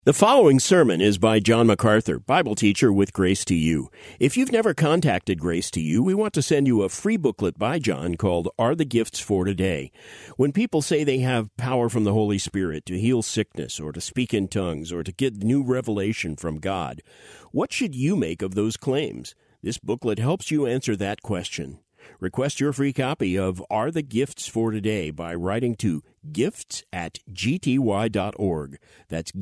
The following sermon is by John MacArthur, Bible teacher with Grace to You. If you've never contacted Grace to You, we want to send you a free booklet by John called Are the Gifts for Today? When people say they have power from the Holy Spirit to heal sickness or to speak in tongues or to get new revelation from God, what should you make of those claims? This booklet helps you answer that question. Request your free copy of Are the Gifts for Today by writing to gifts@gty.org. That's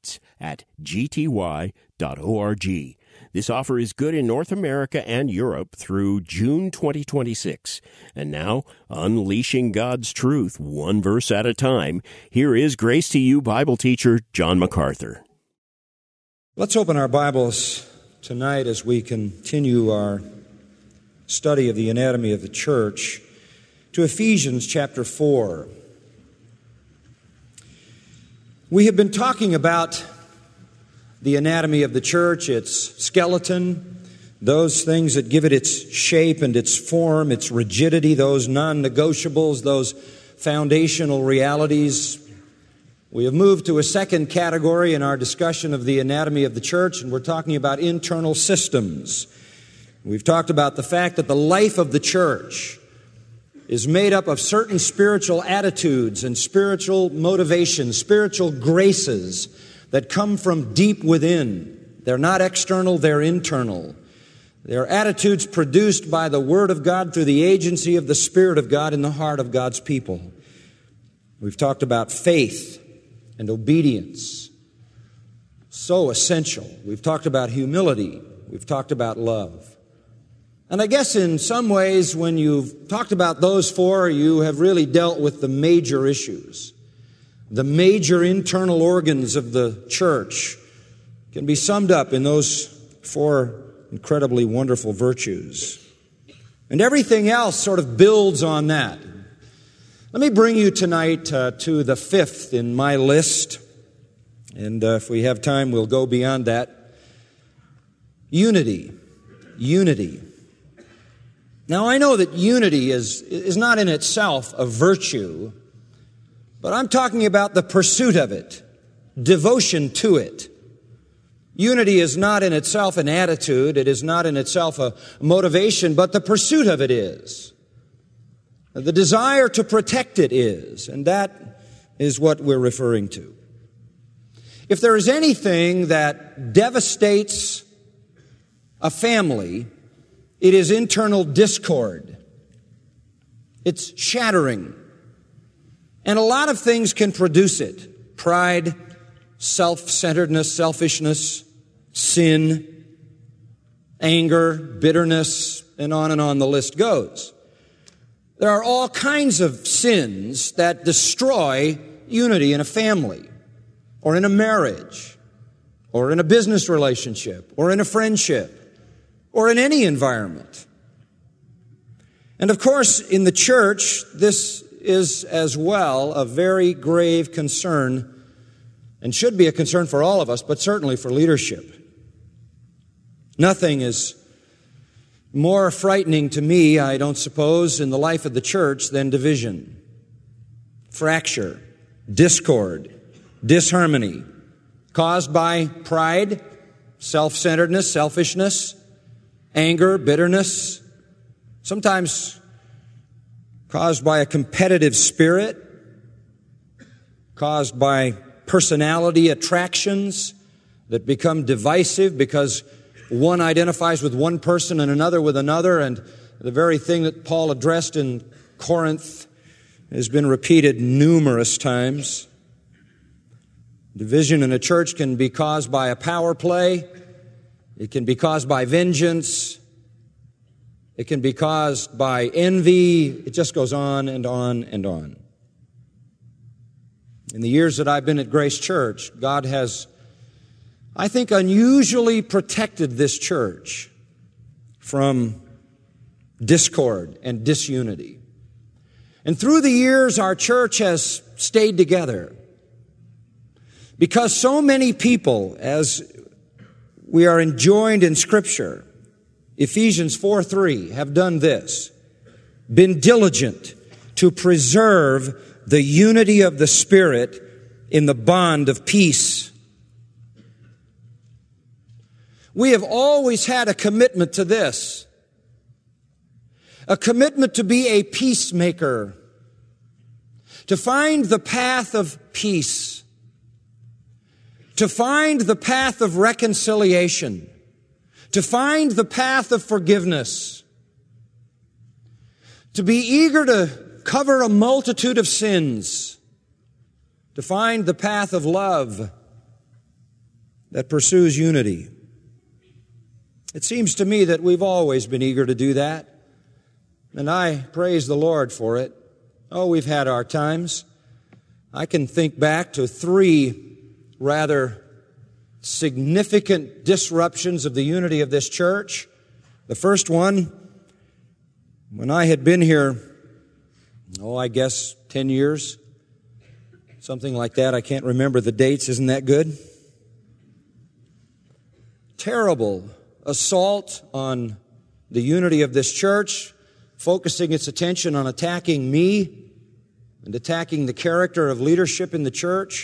gifts@gty.org. This offer is good in North America and Europe through June 2026. And now, unleashing God's truth one verse at a time, here is Grace to You Bible teacher John MacArthur. Let's open our Bibles tonight as we continue our study of the anatomy of the church to Ephesians chapter 4. We have been talking about the anatomy of the church, its skeleton, those things that give it its shape and its form, its rigidity, those non-negotiables, those foundational realities. We have moved to a second category in our discussion of the anatomy of the church, and we're talking about internal systems. We've talked about the fact that the life of the church is made up of certain spiritual attitudes and spiritual motivations, spiritual graces that come from deep within. They're not external, they're internal. They're attitudes produced by the Word of God through the agency of the Spirit of God in the heart of God's people. We've talked about faith and obedience, so essential. We've talked about humility. We've talked about love. And I guess in some ways, when you've talked about those four, you have really dealt with the major issues. The major internal organs of the church can be summed up in those four incredibly wonderful virtues. And everything else sort of builds on that. Let me bring you tonight to the fifth in my list. And if we have time, we'll go beyond that. Unity. Unity. Now, I know that unity is not in itself a virtue, but I'm talking about the pursuit of it, devotion to it. Unity is not in itself an attitude, it is not in itself a motivation, but the pursuit of it is. The desire to protect it is, and that is what we're referring to. If there is anything that devastates a family, it is internal discord. It's shattering. And a lot of things can produce it. Pride, self-centeredness, selfishness, sin, anger, bitterness, and on the list goes. There are all kinds of sins that destroy unity in a family, or in a marriage, or in a business relationship, or in a friendship, or in any environment. And of course, in the church, this is as well a very grave concern, and should be a concern for all of us, but certainly for leadership. Nothing is more frightening to me, I don't suppose, in the life of the church than division, fracture, discord, disharmony, caused by pride, self-centeredness, selfishness, anger, bitterness, sometimes caused by a competitive spirit, caused by personality attractions that become divisive because one identifies with one person and another with another, and the very thing that Paul addressed in Corinth has been repeated numerous times. Division in a church can be caused by a power play. It can be caused by vengeance. It can be caused by envy. It just goes on and on and on. In the years that I've been at Grace Church, God has, I think, unusually protected this church from discord and disunity. And through the years, our church has stayed together because so many people, as we are enjoined in Scripture, Ephesians 4:3, have done this: been diligent to preserve the unity of the Spirit in the bond of peace. we have always had a commitment to this. A commitment to be a peacemaker. To find the path of peace. To find the path of reconciliation. To find the path of forgiveness. To be eager to cover a multitude of sins. To find the path of love that pursues unity. It seems to me that we've always been eager to do that, and I praise the Lord for it. Oh, we've had our times. I can think back to 3 rather significant disruptions of the unity of this church. The first one, when I had been here, I guess 10 years, something like that. I can't remember the dates. Isn't that good? Terrible assault on the unity of this church, focusing its attention on attacking me and attacking the character of leadership in the church.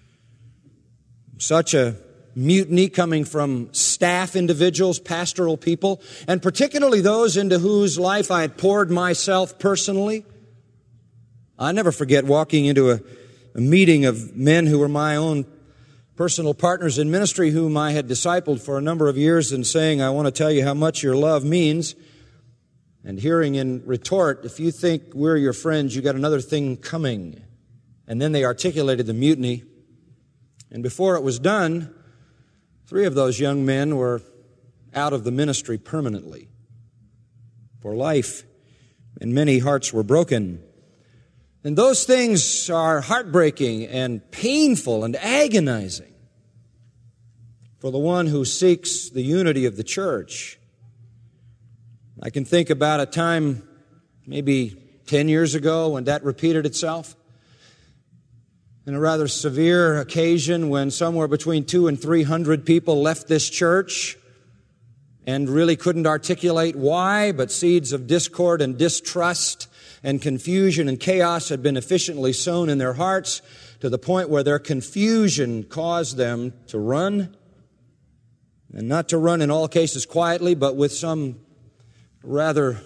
Such a mutiny coming from staff individuals, pastoral people, and particularly those into whose life I had poured myself personally. I never forget walking into a meeting of men who were my own personal partners in ministry whom I had discipled for a number of years and saying, I want to tell you how much your love means. And hearing in retort, if you think we're your friends, you got another thing coming. And then they articulated the mutiny. And before it was done, 3 of those young men were out of the ministry permanently for life. And many hearts were broken. And those things are heartbreaking and painful and agonizing for the one who seeks the unity of the church. I can think about a time maybe 10 years ago when that repeated itself. In a rather severe occasion when somewhere between 200 and 300 people left this church and really couldn't articulate why, but seeds of discord and distrust and confusion and chaos had been efficiently sown in their hearts to the point where their confusion caused them to run, and not to run in all cases quietly, but with some rather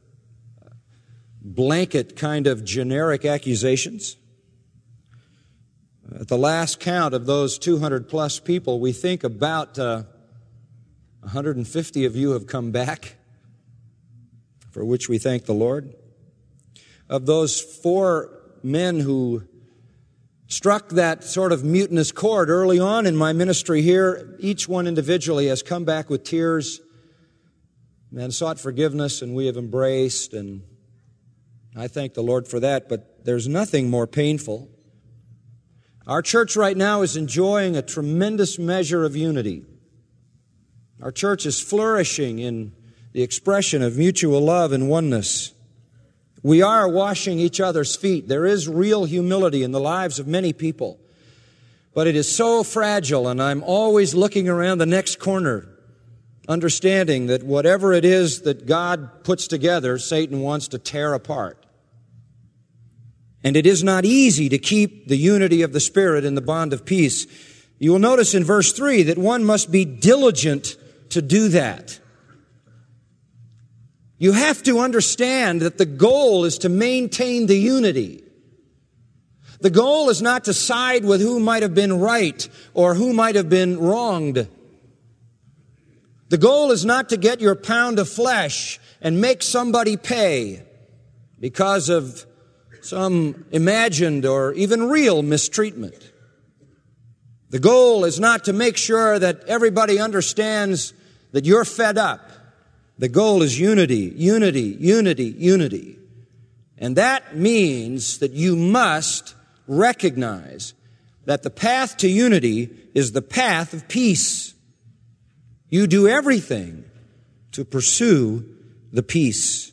blanket kind of generic accusations. At the last count of those 200 plus people, we think about 150 of you have come back, for which we thank the Lord. Of those 4 men who struck that sort of mutinous chord early on in my ministry here, each one individually has come back with tears and sought forgiveness, and we have embraced, and I thank the Lord for that. But there's nothing more painful. Our church right now is enjoying a tremendous measure of unity. Our church is flourishing in the expression of mutual love and oneness. We are washing each other's feet. There is real humility in the lives of many people. But it is so fragile, and I'm always looking around the next corner, understanding that whatever it is that God puts together, Satan wants to tear apart. And it is not easy to keep the unity of the Spirit in the bond of peace. You will notice in verse 3 that one must be diligent to do that. You have to understand that the goal is to maintain the unity. The goal is not to side with who might have been right or who might have been wronged. The goal is not to get your pound of flesh and make somebody pay because of some imagined or even real mistreatment. The goal is not to make sure that everybody understands that you're fed up. The goal is unity, unity, unity, unity. And that means that you must recognize that the path to unity is the path of peace. You do everything to pursue the peace.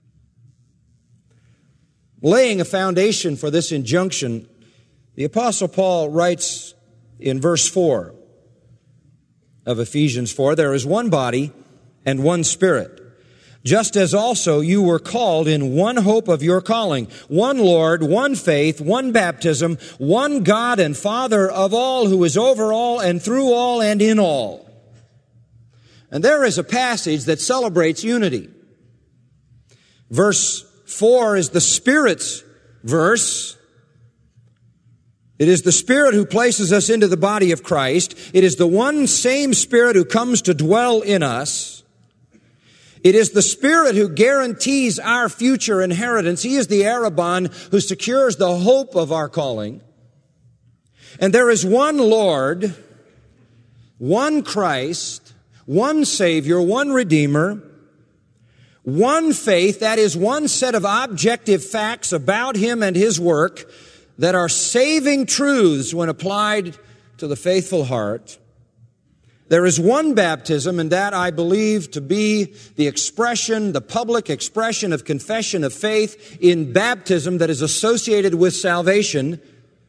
Laying a foundation for this injunction, the Apostle Paul writes in verse 4 of Ephesians 4, there is one body and one Spirit, just as also you were called in one hope of your calling, one Lord, one faith, one baptism, one God and Father of all, who is over all and through all and in all. And there is a passage that celebrates unity. Verse 4 is the Spirit's verse. It is the Spirit who places us into the body of Christ. It is the one same Spirit who comes to dwell in us. It is the Spirit who guarantees our future inheritance. He is the Arabon who secures the hope of our calling. And there is one Lord, one Christ, one Savior, one Redeemer, one faith, that is one set of objective facts about Him and His work that are saving truths when applied to the faithful heart. There is one baptism, and that I believe to be the expression, the public expression of confession of faith in baptism that is associated with salvation.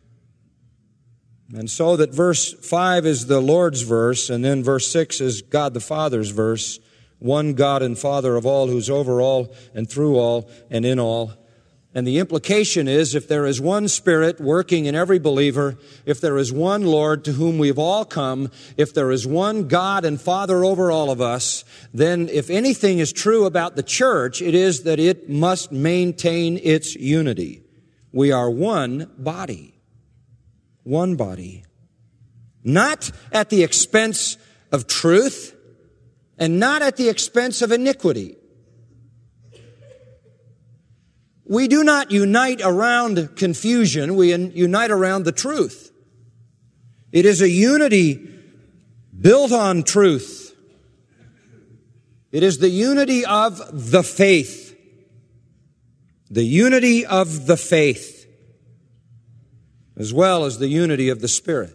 And so that verse 5 is the Lord's verse, and then verse 6 is God the Father's verse. One God and Father of all, who's over all and through all and in all. And the implication is, if there is one Spirit working in every believer, if there is one Lord to whom we've all come, if there is one God and Father over all of us, then if anything is true about the church, it is that it must maintain its unity. We are one body. One body. Not at the expense of truth, and not at the expense of iniquity. We do not unite around confusion, we unite around the truth. It is a unity built on truth. It is the unity of the faith. The unity of the faith, as well as the unity of the Spirit.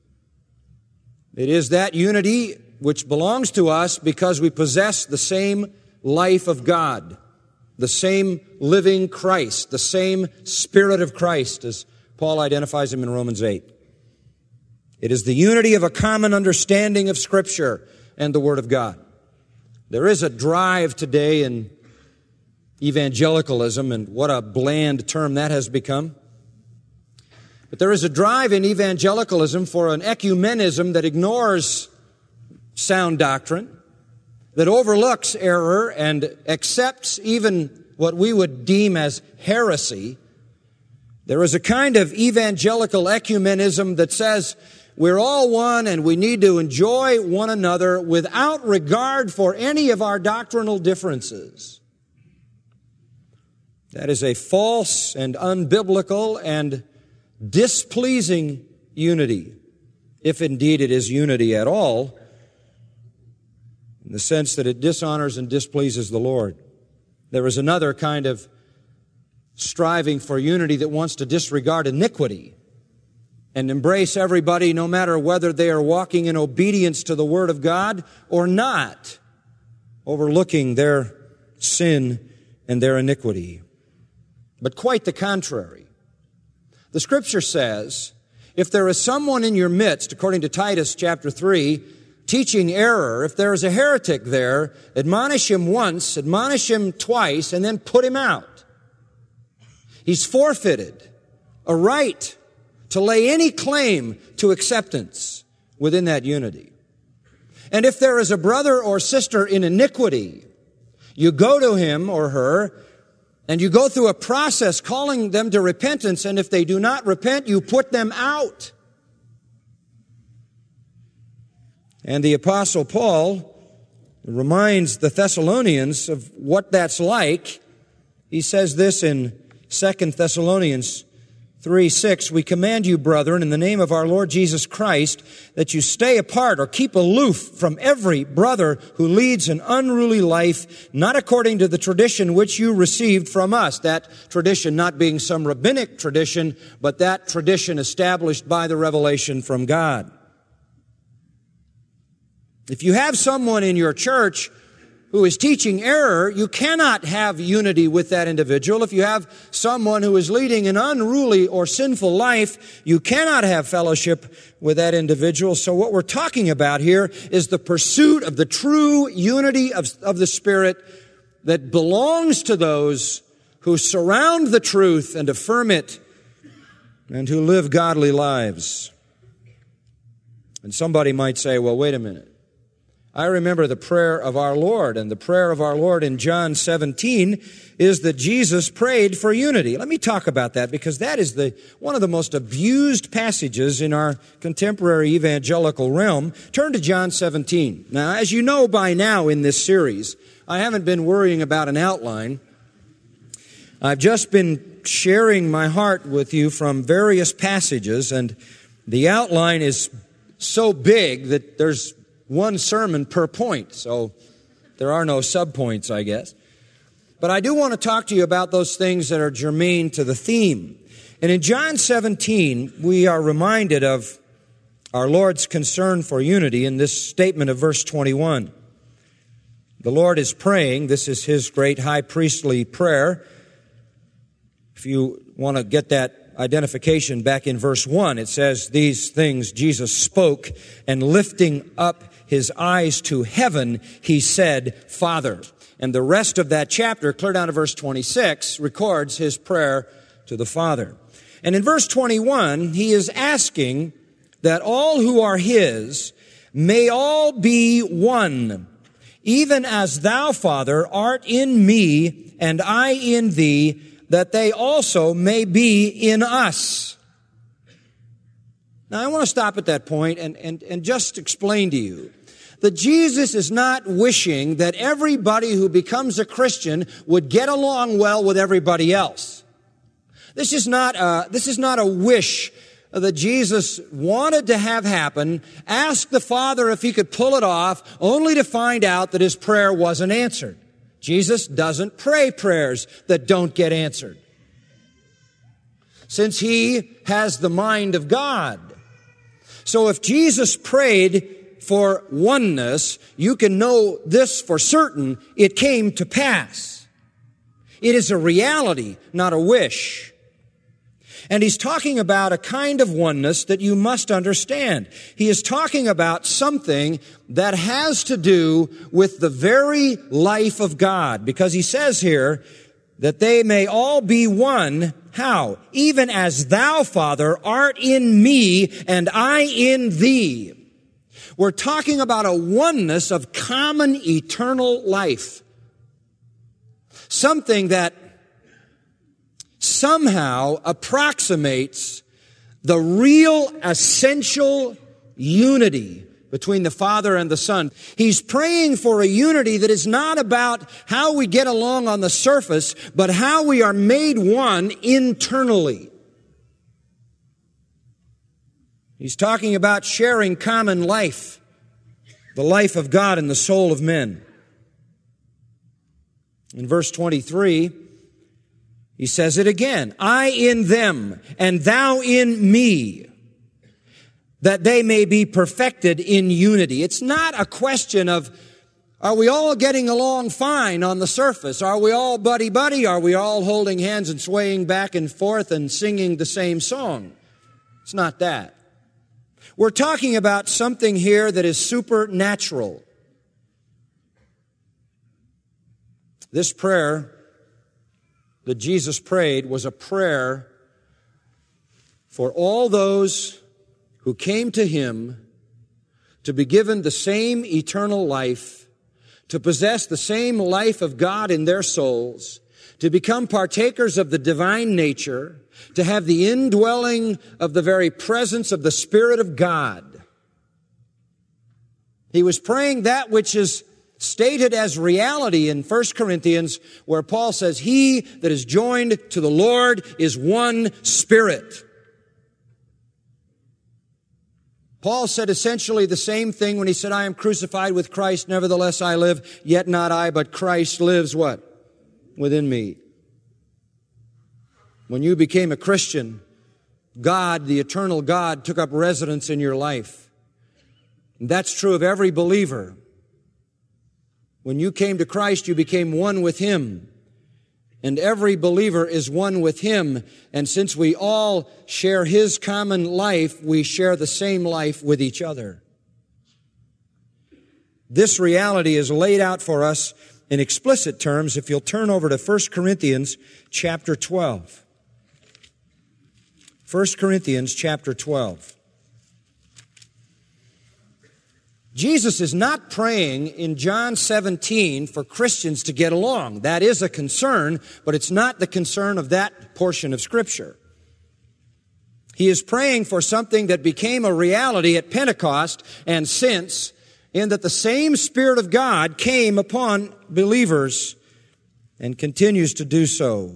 It is that unity which belongs to us because we possess the same life of God. The same living Christ, the same Spirit of Christ, as Paul identifies Him in Romans 8. It is the unity of a common understanding of Scripture and the Word of God. There is a drive today in evangelicalism, and what a bland term that has become. But there is a drive in evangelicalism for an ecumenism that ignores sound doctrine, that overlooks error and accepts even what we would deem as heresy. There is a kind of evangelical ecumenism that says we're all one and we need to enjoy one another without regard for any of our doctrinal differences. That is a false and unbiblical and displeasing unity, if indeed it is unity at all, in the sense that it dishonors and displeases the Lord. There is another kind of striving for unity that wants to disregard iniquity and embrace everybody no matter whether they are walking in obedience to the Word of God or not, overlooking their sin and their iniquity. But quite the contrary. The Scripture says, if there is someone in your midst, according to Titus chapter 3, teaching error, if there is a heretic there, admonish him once, admonish him twice, and then put him out. He's forfeited a right to lay any claim to acceptance within that unity. And if there is a brother or sister in iniquity, you go to him or her, and you go through a process calling them to repentance, and if they do not repent, you put them out. And the Apostle Paul reminds the Thessalonians of what that's like. He says this in 2 Thessalonians 3:6, we command you, brethren, in the name of our Lord Jesus Christ, that you stay apart or keep aloof from every brother who leads an unruly life, not according to the tradition which you received from us. That tradition not being some rabbinic tradition, but that tradition established by the revelation from God. If you have someone in your church who is teaching error, you cannot have unity with that individual. If you have someone who is leading an unruly or sinful life, you cannot have fellowship with that individual. So what we're talking about here is the pursuit of the true unity of the Spirit that belongs to those who surround the truth and affirm it and who live godly lives. And somebody might say, well, wait a minute. I remember the prayer of our Lord, and the prayer of our Lord in John 17 is that Jesus prayed for unity. Let me talk about that, because that is one of the most abused passages in our contemporary evangelical realm. Turn to John 17. Now, as you know by now in this series, I haven't been worrying about an outline. I've just been sharing my heart with you from various passages, and the outline is so big that there's one sermon per point, so there are no subpoints, I guess. But I do want to talk to you about those things that are germane to the theme. And in John 17, we are reminded of our Lord's concern for unity in this statement of verse 21. The Lord is praying. This is His great high priestly prayer. If you want to get that identification back in verse 1, it says, "These things Jesus spoke, and lifting up His eyes to heaven, He said, Father." And the rest of that chapter, clear down to verse 26, records His prayer to the Father. And in verse 21, He is asking that all who are His may all be one, even as Thou, Father, art in me, and I in Thee, that they also may be in us. Now, I want to stop at that point and just explain to you that Jesus is not wishing that everybody who becomes a Christian would get along well with everybody else. This is not a wish that Jesus wanted to have happen, asked the Father if He could pull it off, only to find out that His prayer wasn't answered. Jesus doesn't pray prayers that don't get answered, since He has the mind of God. So if Jesus prayed for oneness, you can know this for certain: it came to pass. It is a reality, not a wish. And He's talking about a kind of oneness that you must understand. He is talking about something that has to do with the very life of God, because He says here that they may all be one. How? Even as Thou, Father, art in me and I in Thee. We're talking about a oneness of common eternal life. Something that somehow approximates the real essential unity between the Father and the Son. He's praying for a unity that is not about how we get along on the surface, but how we are made one internally. He's talking about sharing common life, the life of God in the soul of men. In verse 23, He says it again, "I in them, and Thou in me, that they may be perfected in unity." It's not a question of, are we all getting along fine on the surface? Are we all buddy-buddy? Are we all holding hands and swaying back and forth and singing the same song? It's not that. We're talking about something here that is supernatural. This prayer that Jesus prayed was a prayer for all those who came to Him to be given the same eternal life, to possess the same life of God in their souls, to become partakers of the divine nature, to have the indwelling of the very presence of the Spirit of God. He was praying that which is stated as reality in 1 Corinthians, where Paul says, "He that is joined to the Lord is one spirit." Paul said essentially the same thing when he said, "I am crucified with Christ, nevertheless I live, yet not I, but Christ lives" what? Within me. When you became a Christian, God, the eternal God, took up residence in your life. And that's true of every believer. When you came to Christ, you became one with Him. And every believer is one with Him. And since we all share His common life, we share the same life with each other. This reality is laid out for us in explicit terms if you'll turn over to 1 Corinthians chapter 12. 1 Corinthians chapter 12. Jesus is not praying in John 17 for Christians to get along. That is a concern, but it's not the concern of that portion of Scripture. He is praying for something that became a reality at Pentecost and since, in that the same Spirit of God came upon believers and continues to do so.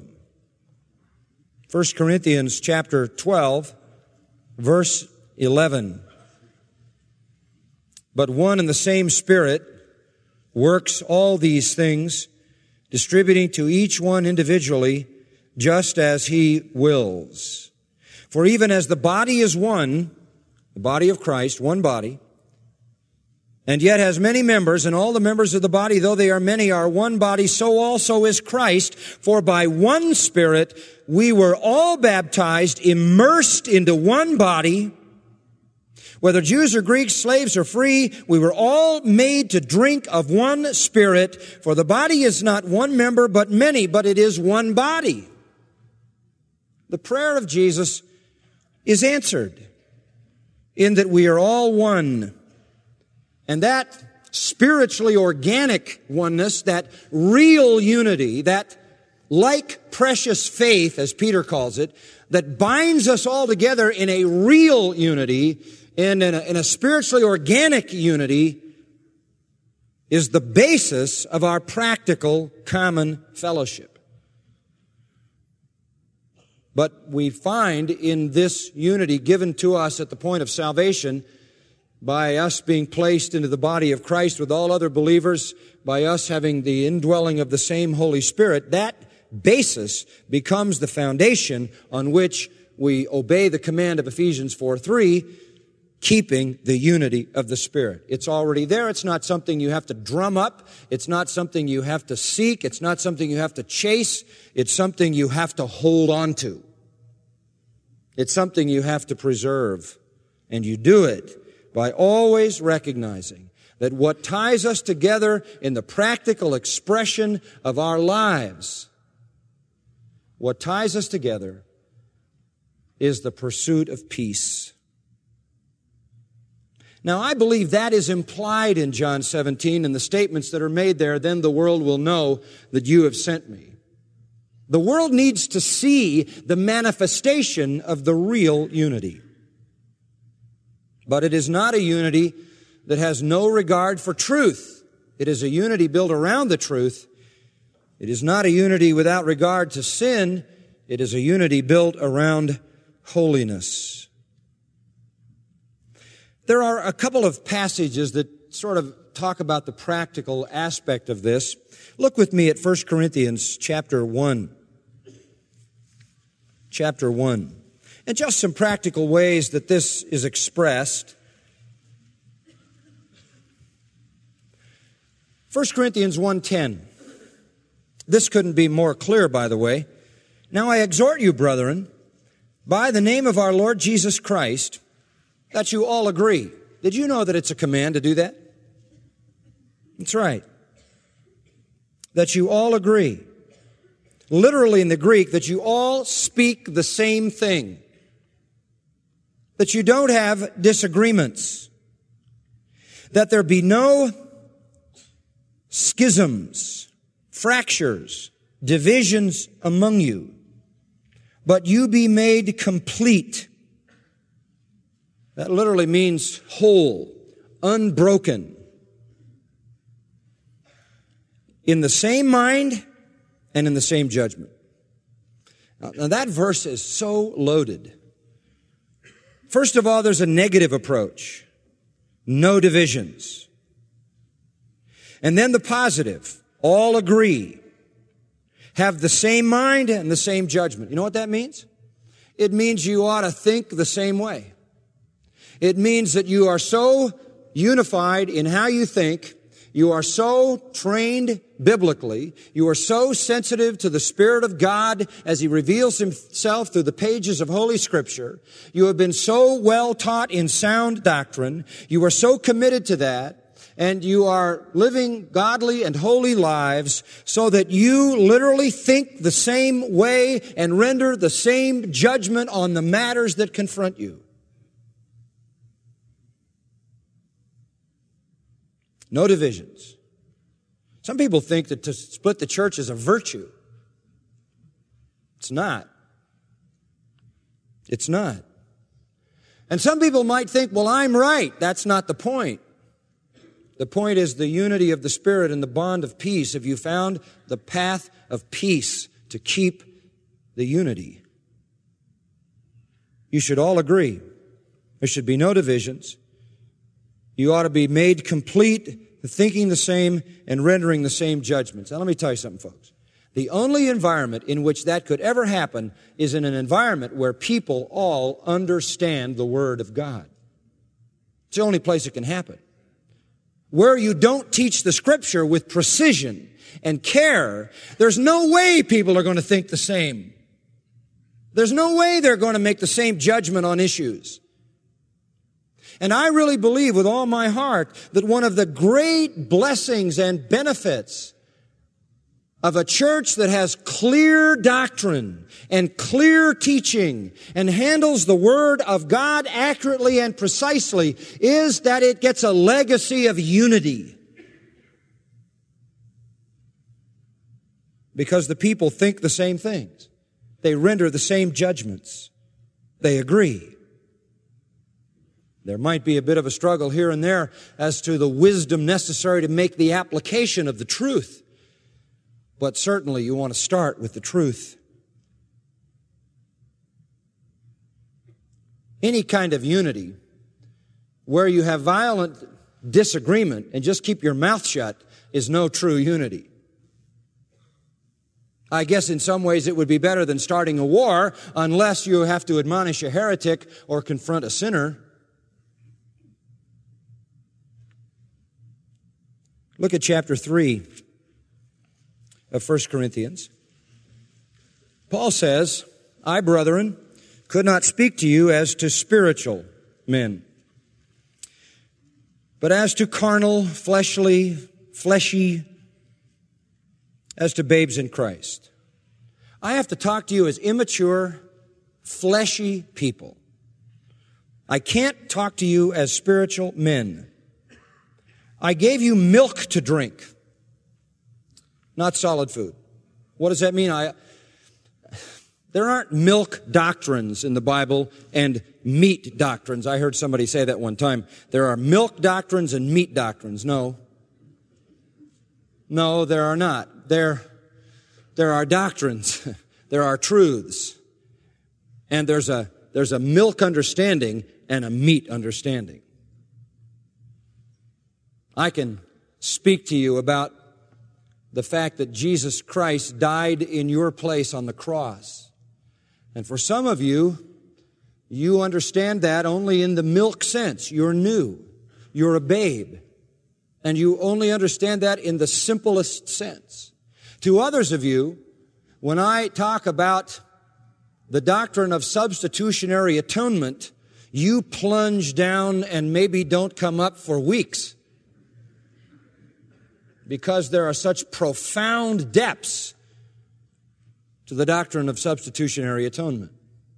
1 Corinthians chapter 12, verse 11. But one and the same Spirit works all these things, distributing to each one individually, just as He wills. For even as the body is one, the body of Christ, one body, and yet has many members, and all the members of the body, though they are many, are one body, so also is Christ. For by one Spirit we were all baptized, immersed into one body. Whether Jews or Greeks, slaves or free, we were all made to drink of one Spirit. For the body is not one member, but many, but it is one body. The prayer of Jesus is answered in that we are all one. And that spiritually organic oneness, that real unity, that like precious faith, as Peter calls it, that binds us all together in a real unity, and in a spiritually organic unity, is the basis of our practical common fellowship. But we find in this unity given to us at the point of salvation, by us being placed into the body of Christ with all other believers, by us having the indwelling of the same Holy Spirit, that basis becomes the foundation on which we obey the command of Ephesians 4:3, keeping the unity of the Spirit. It's already there. It's not something you have to drum up. It's not something you have to seek. It's not something you have to chase. It's something you have to hold on to. It's something you have to preserve. And you do it by always recognizing that what ties us together in the practical expression of our lives, what ties us together is the pursuit of peace. Now, I believe that is implied in John 17 and the statements that are made there, then the world will know that you have sent me. The world needs to see the manifestation of the real unity. But it is not a unity that has no regard for truth. It is a unity built around the truth. It is not a unity without regard to sin. It is a unity built around holiness. There are a couple of passages that sort of talk about the practical aspect of this. Look with me at 1 Corinthians chapter 1. Chapter 1. And just some practical ways that this is expressed. 1 Corinthians 1:10. This couldn't be more clear, by the way. Now I exhort you, brethren, by the name of our Lord Jesus Christ, that you all agree. Did you know that it's a command to do that? That's right. That you all agree. Literally in the Greek, that you all speak the same thing. That you don't have disagreements. That there be no schisms, fractures, divisions among you, but you be made complete. That literally means whole, unbroken, in the same mind and in the same judgment. Now that verse is so loaded. First of all, there's a negative approach. No divisions. And then the positive. All agree. Have the same mind and the same judgment. You know what that means? It means you ought to think the same way. It means that you are so unified in how you think. You are so trained biblically. You are so sensitive to the Spirit of God as He reveals Himself through the pages of Holy Scripture. You have been so well taught in sound doctrine. You are so committed to that. And you are living godly and holy lives so that you literally think the same way and render the same judgment on the matters that confront you. No divisions. Some people think that to split the church is a virtue. It's not. It's not. And some people might think, well, I'm right. That's not the point. The point is the unity of the Spirit and the bond of peace. Have you found the path of peace to keep the unity? You should all agree. There should be no divisions. You ought to be made complete, thinking the same and rendering the same judgments. Now let me tell you something, folks. The only environment in which that could ever happen is in an environment where people all understand the Word of God. It's the only place it can happen. Where you don't teach the Scripture with precision and care, there's no way people are going to think the same. There's no way they're going to make the same judgment on issues. And I really believe with all my heart that one of the great blessings and benefits of a church that has clear doctrine and clear teaching and handles the Word of God accurately and precisely is that it gets a legacy of unity. Because the people think the same things. They render the same judgments. They agree. There might be a bit of a struggle here and there as to the wisdom necessary to make the application of the truth. But certainly you want to start with the truth. Any kind of unity where you have violent disagreement and just keep your mouth shut is no true unity. I guess in some ways it would be better than starting a war unless you have to admonish a heretic or confront a sinner. Look at chapter 3 of 1 Corinthians. Paul says, I, brethren, could not speak to you as to spiritual men, but as to carnal, fleshy, as to babes in Christ. I have to talk to you as immature, fleshy people. I can't talk to you as spiritual men. I gave you milk to drink, not solid food. What does that mean? There aren't milk doctrines in the Bible and meat doctrines. I heard somebody say that one time. There are milk doctrines and meat doctrines. No, there are not. There are doctrines. There are truths. And there's a milk understanding and a meat understanding. I can speak to you about the fact that Jesus Christ died in your place on the cross. And for some of you, you understand that only in the milk sense. You're new. You're a babe. And you only understand that in the simplest sense. To others of you, when I talk about the doctrine of substitutionary atonement, you plunge down and maybe don't come up for weeks. Because there are such profound depths to the doctrine of substitutionary atonement.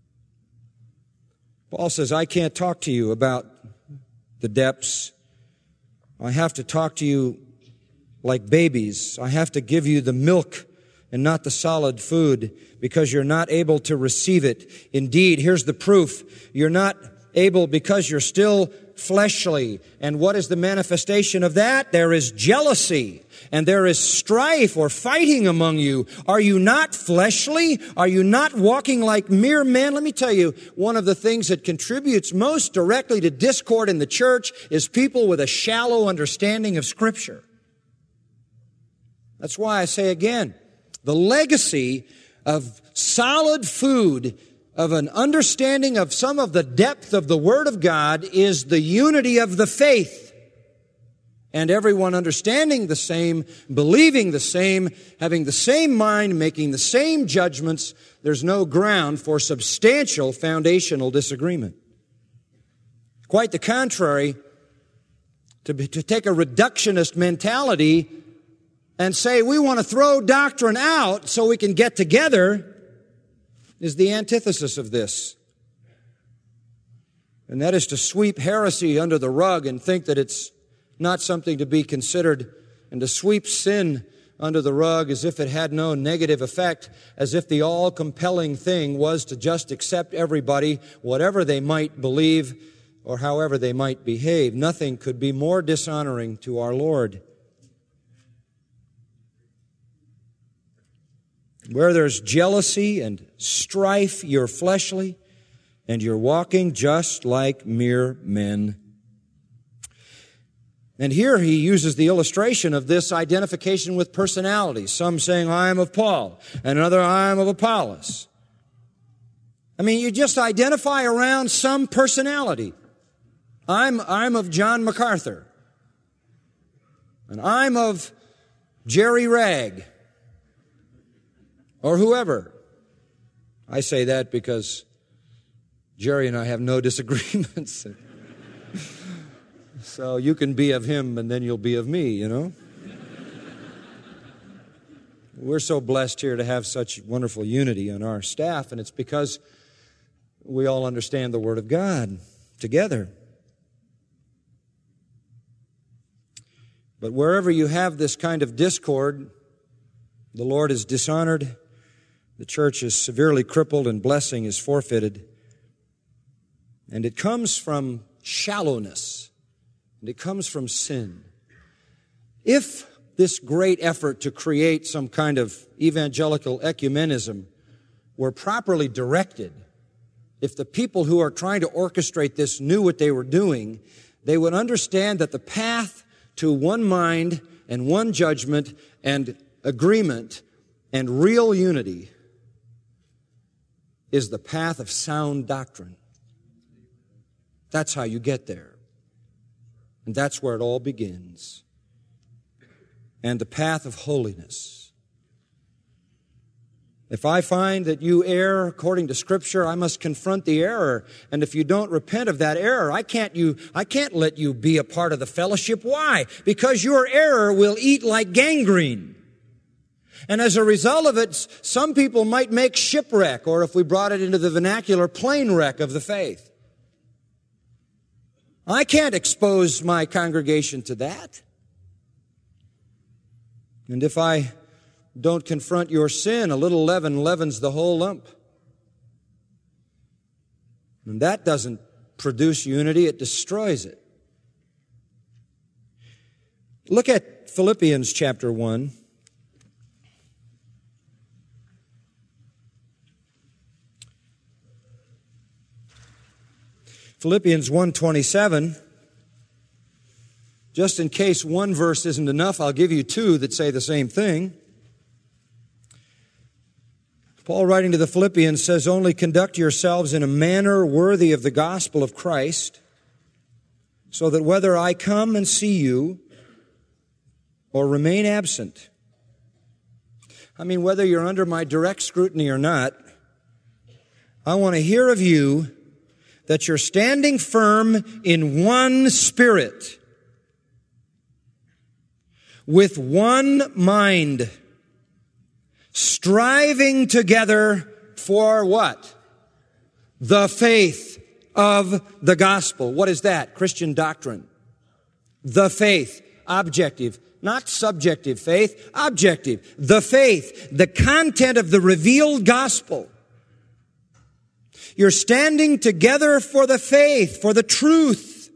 Paul says, I can't talk to you about the depths. I have to talk to you like babies. I have to give you the milk and not the solid food because you're not able to receive it. Indeed, here's the proof. You're not able because you're still fleshly. And what is the manifestation of that? There is jealousy and there is strife or fighting among you. Are you not fleshly? Are you not walking like mere men? Let me tell you, one of the things that contributes most directly to discord in the church is people with a shallow understanding of Scripture. That's why I say again, the legacy of solid food, of an understanding of some of the depth of the Word of God, is the unity of the faith. And everyone understanding the same, believing the same, having the same mind, making the same judgments. There's no ground for substantial foundational disagreement. Quite the contrary, to take a reductionist mentality and say we want to throw doctrine out so we can get together is the antithesis of this. And that is to sweep heresy under the rug and think that it's not something to be considered and to sweep sin under the rug as if it had no negative effect, as if the all-compelling thing was to just accept everybody, whatever they might believe or however they might behave. Nothing could be more dishonoring to our Lord. Where there's jealousy and strife, you're fleshly, and you're walking just like mere men. And here he uses the illustration of this identification with personalities. Some saying, I am of Paul, and another, I am of Apollos. I mean, you just identify around some personality. I'm of John MacArthur. And I'm of Jerry Ragg. Or whoever. I say that because Jerry and I have no disagreements. So you can be of him and then you'll be of me, you know. We're so blessed here to have such wonderful unity on our staff, and it's because we all understand the Word of God together. But wherever you have this kind of discord, the Lord is dishonored, the church is severely crippled, and blessing is forfeited. And it comes from shallowness. And it comes from sin. If this great effort to create some kind of evangelical ecumenism were properly directed, if the people who are trying to orchestrate this knew what they were doing, they would understand that the path to one mind and one judgment and agreement and real unity is the path of sound doctrine. That's how you get there. And that's where it all begins. And the path of holiness. If I find that you err according to Scripture, I must confront the error. And if you don't repent of that error, I can't let you be a part of the fellowship. Why? Because your error will eat like gangrene. And as a result of it, some people might make shipwreck, or if we brought it into the vernacular, plane wreck of the faith. I can't expose my congregation to that. And if I don't confront your sin, a little leaven leavens the whole lump. And that doesn't produce unity, it destroys it. Look at Philippians chapter 1. Philippians 1:27, just in case one verse isn't enough, I'll give you two that say the same thing. Paul, writing to the Philippians, says, only conduct yourselves in a manner worthy of the gospel of Christ, so that whether I come and see you or remain absent, I mean, whether you're under my direct scrutiny or not, I want to hear of you that you're standing firm in one spirit, with one mind, striving together for what? The faith of the gospel. What is that? Christian doctrine. The faith. Objective. Not subjective faith. Objective. The faith. The content of the revealed gospel. You're standing together for the faith, for the truth.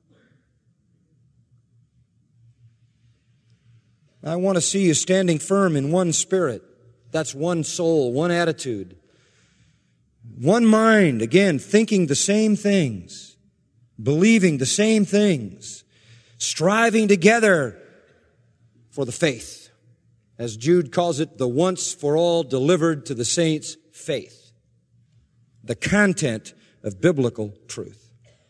I want to see you standing firm in one spirit. That's one soul, one attitude. One mind, again, thinking the same things, believing the same things, striving together for the faith. As Jude calls it, the once for all delivered to the saints faith. The content of biblical truth.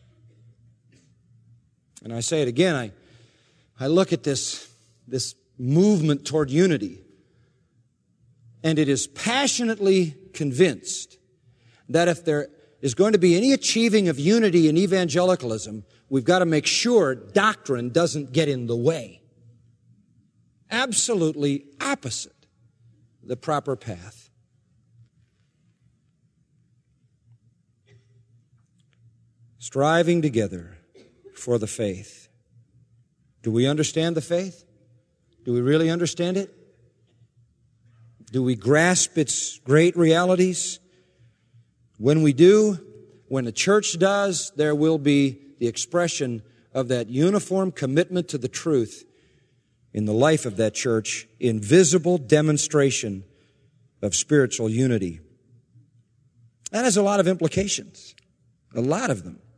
And I say it again, I look at this movement toward unity, and it is passionately convinced that if there is going to be any achieving of unity in evangelicalism, we've got to make sure doctrine doesn't get in the way. Absolutely opposite the proper path. Striving together for the faith. Do we understand the faith? Do we really understand it? Do we grasp its great realities? When we do, when the church does, there will be the expression of that uniform commitment to the truth in the life of that church, in visible demonstration of spiritual unity. That has a lot of implications, a lot of them.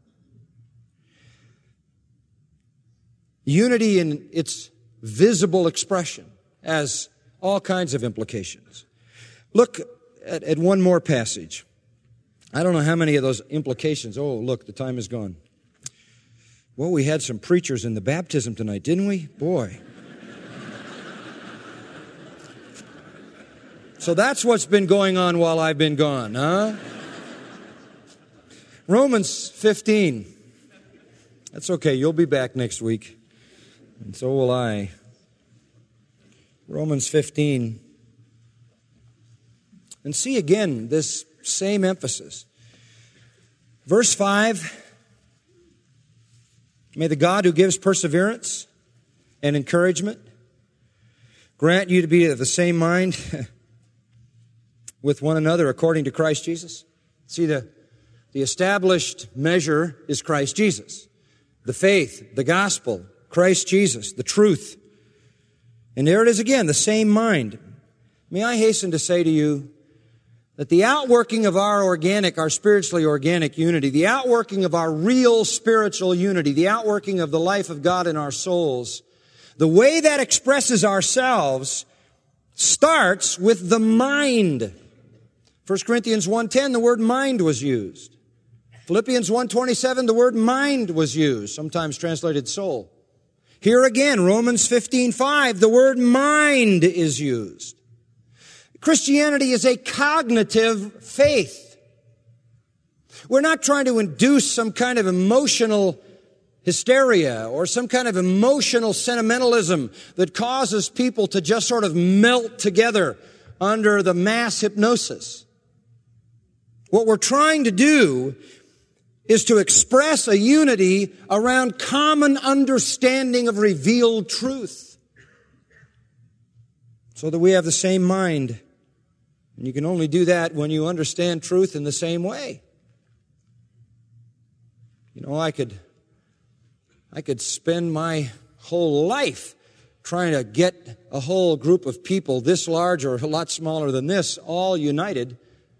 Unity in its visible expression has all kinds of implications. Look at one more passage. I don't know how many of those implications. Oh, look, the time is gone. Well, we had some preachers in the baptism tonight, didn't we? Boy. So that's what's been going on while I've been gone, huh? Romans 15. That's okay. You'll be back next week. And so will I. Romans 15. And see again this same emphasis. Verse 5. May the God who gives perseverance and encouragement grant you to be of the same mind with one another according to Christ Jesus. See, the established measure is Christ Jesus. The faith, the gospel, Christ Jesus, the truth. And there it is again, the same mind. May I hasten to say to you that the outworking of our spiritually organic unity, the outworking of our real spiritual unity, the outworking of the life of God in our souls, the way that expresses ourselves starts with the mind. 1 Corinthians 1:10, the word mind was used. Philippians 1:27, the word mind was used, sometimes translated soul. Here again, Romans 15:5, the word mind is used. Christianity is a cognitive faith. We're not trying to induce some kind of emotional hysteria or some kind of emotional sentimentalism that causes people to just sort of melt together under the mass hypnosis. What we're trying to do is to express a unity around common understanding of revealed truth so that we have the same mind. And you can only do that when you understand truth in the same way. You know, I could spend my whole life trying to get a whole group of people this large or a lot smaller than this all united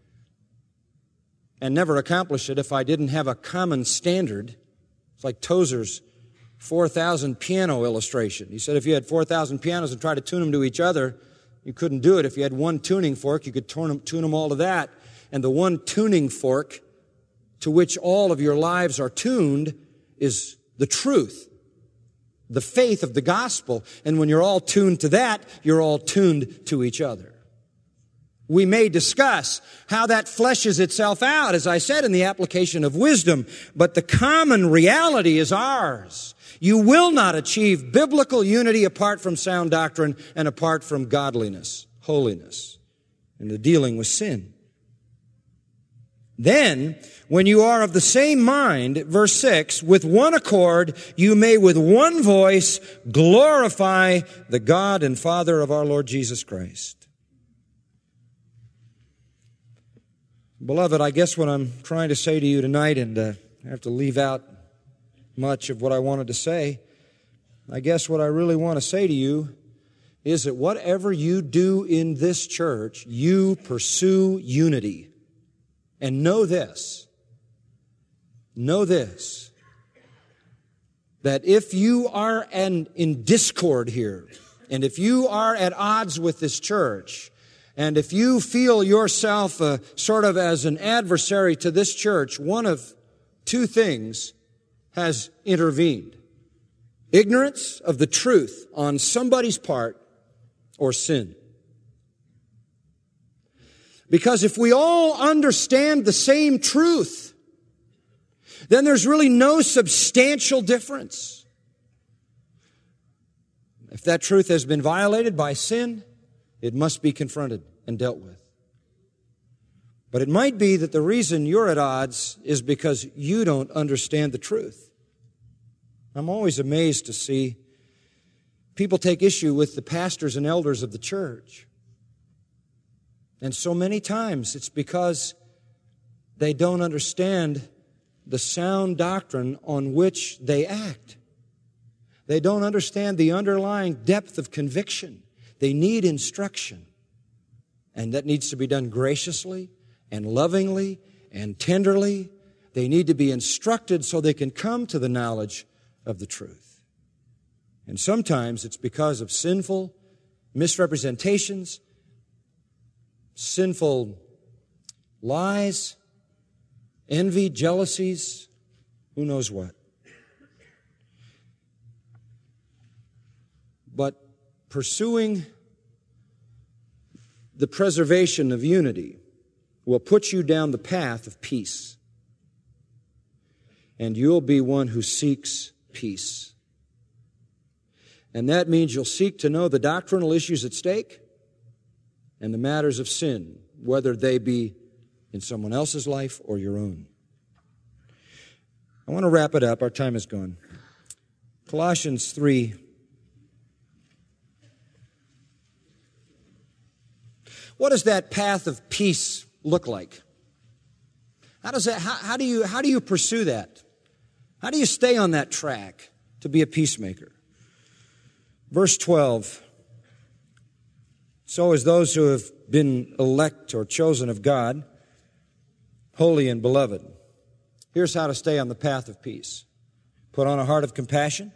and never accomplish it if I didn't have a common standard. It's like Tozer's 4,000 piano illustration. He said if you had 4,000 pianos and tried to tune them to each other, you couldn't do it. If you had one tuning fork, you could tune them all to that. And the one tuning fork to which all of your lives are tuned is the truth, the faith of the gospel. And when you're all tuned to that, you're all tuned to each other. We may discuss how that fleshes itself out, as I said, in the application of wisdom, but the common reality is ours. You will not achieve biblical unity apart from sound doctrine and apart from godliness, holiness, and the dealing with sin. Then, when you are of the same mind, verse 6, with one accord, you may with one voice glorify the God and Father of our Lord Jesus Christ. Beloved, I guess what I'm trying to say to you tonight, and I have to leave out much of what I wanted to say, I guess what I really want to say to you is that whatever you do in this church, you pursue unity. And know this, that if you are in discord here, and if you are at odds with this church, and if you feel yourself sort of as an adversary to this church, one of two things has intervened. Ignorance of the truth on somebody's part or sin. Because if we all understand the same truth, then there's really no substantial difference. If that truth has been violated by sin, it must be confronted and dealt with. But it might be that the reason you're at odds is because you don't understand the truth. I'm always amazed to see People take issue with the pastors and elders of the church. And so many times it's because they don't understand the sound doctrine on which they act. They don't understand the underlying depth of conviction. They need instruction. And that needs to be done graciously and lovingly and tenderly. They need to be instructed so they can come to the knowledge of the truth. And sometimes it's because of sinful misrepresentations, sinful lies, envy, jealousies, who knows what. But pursuing the preservation of unity will put you down the path of peace. And you'll be one who seeks peace. And that means you'll seek to know the doctrinal issues at stake and the matters of sin, whether they be in someone else's life or your own. I want to wrap it up. Our time is gone. Colossians 3. What does that path of peace look like? How do you pursue that? How do you stay on that track to be a peacemaker? Verse 12. So as those who have been elect or chosen of God, holy and beloved. Here's how to stay on the path of peace. Put on a heart of compassion,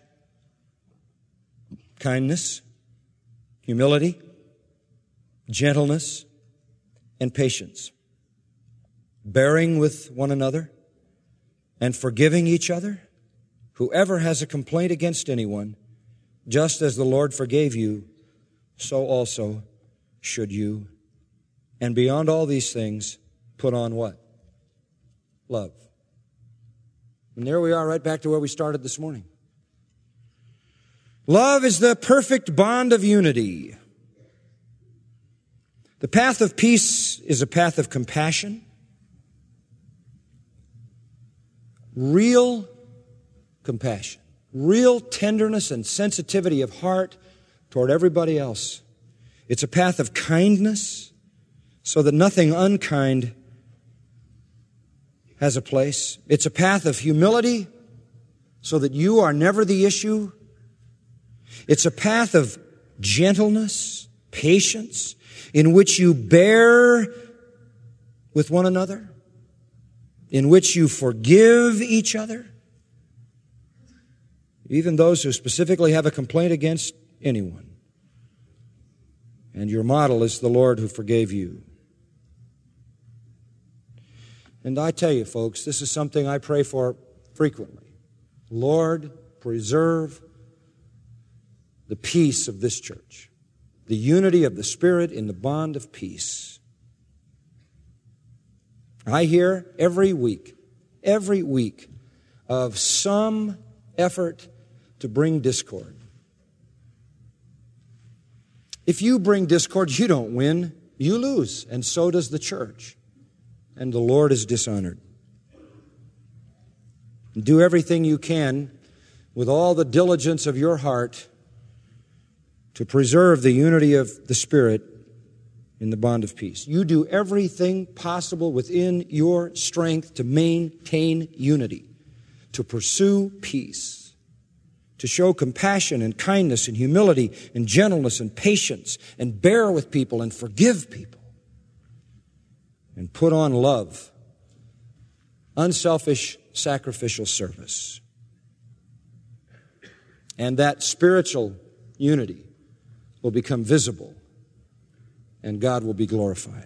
kindness, humility, gentleness, and patience, bearing with one another and forgiving each other. Whoever has a complaint against anyone, just as the Lord forgave you, so also should you. And beyond all these things, put on what? Love. And there we are, right back to where we started this morning. Love is the perfect bond of unity. The path of peace is a path of compassion, real compassion, real tenderness and sensitivity of heart toward everybody else. It's a path of kindness so that nothing unkind has a place. It's a path of humility so that you are never the issue. It's a path of gentleness, patience, in which you bear with one another, in which you forgive each other, even those who specifically have a complaint against anyone. And your model is the Lord who forgave you. And I tell you, folks, this is something I pray for frequently. Lord, preserve the peace of this church, the unity of the Spirit in the bond of peace. I hear every week of some effort to bring discord. If you bring discord, you don't win, you lose, and so does the church. And the Lord is dishonored. Do everything you can with all the diligence of your heart to preserve the unity of the Spirit in the bond of peace. You do everything possible within your strength to maintain unity, to pursue peace, to show compassion and kindness and humility and gentleness and patience and bear with people and forgive people. And put on love, unselfish, sacrificial service. And that spiritual unity will become visible, and God will be glorified.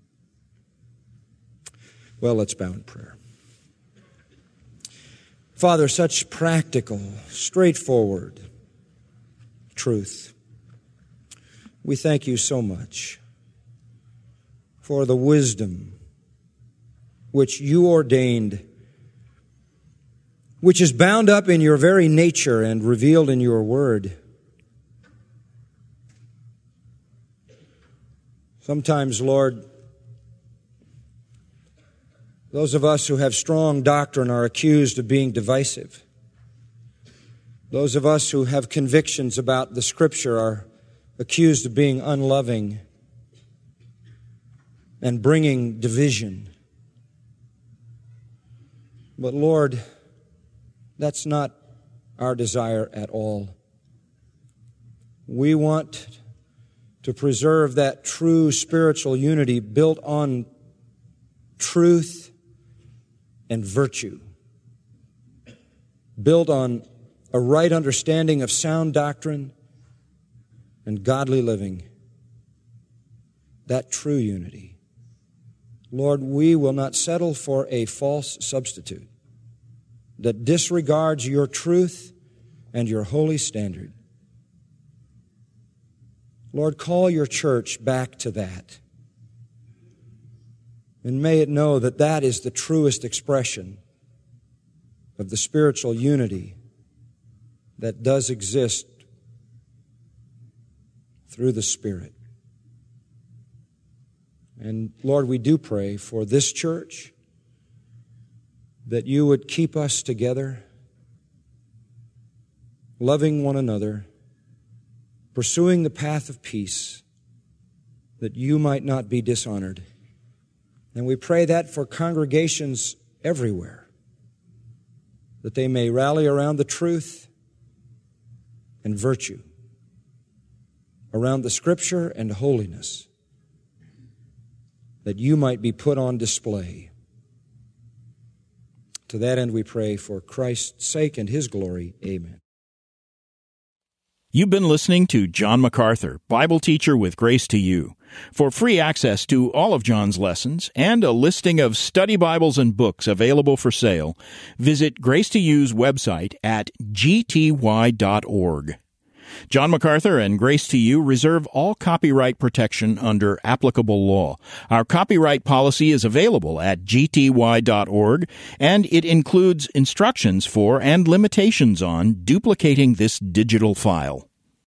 Well, let's bow in prayer. Father, such practical, straightforward truth. We thank you so much for the wisdom which you ordained, which is bound up in your very nature and revealed in your word. Sometimes, Lord, those of us who have strong doctrine are accused of being divisive. Those of us who have convictions about the Scripture are accused of being unloving and bringing division. But Lord, that's not our desire at all. We want to preserve that true spiritual unity built on truth and virtue, built on a right understanding of sound doctrine and godly living, that true unity. Lord, we will not settle for a false substitute that disregards your truth and your holy standard. Lord, call your church back to that. And may it know that that is the truest expression of the spiritual unity that does exist through the Spirit. And Lord, we do pray for this church, that you would keep us together, loving one another, pursuing the path of peace, that you might not be dishonored. And we pray that for congregations everywhere, that they may rally around the truth and virtue, around the Scripture and holiness, that you might be put on display. To that end we pray for Christ's sake and His glory. Amen. You've been listening to John MacArthur, Bible teacher with Grace to You. For free access to all of John's lessons and a listing of study Bibles and books available for sale, visit Grace to You's website at gty.org. John MacArthur and Grace to You reserve all copyright protection under applicable law. Our copyright policy is available at gty.org, and it includes instructions for and limitations on duplicating this digital file.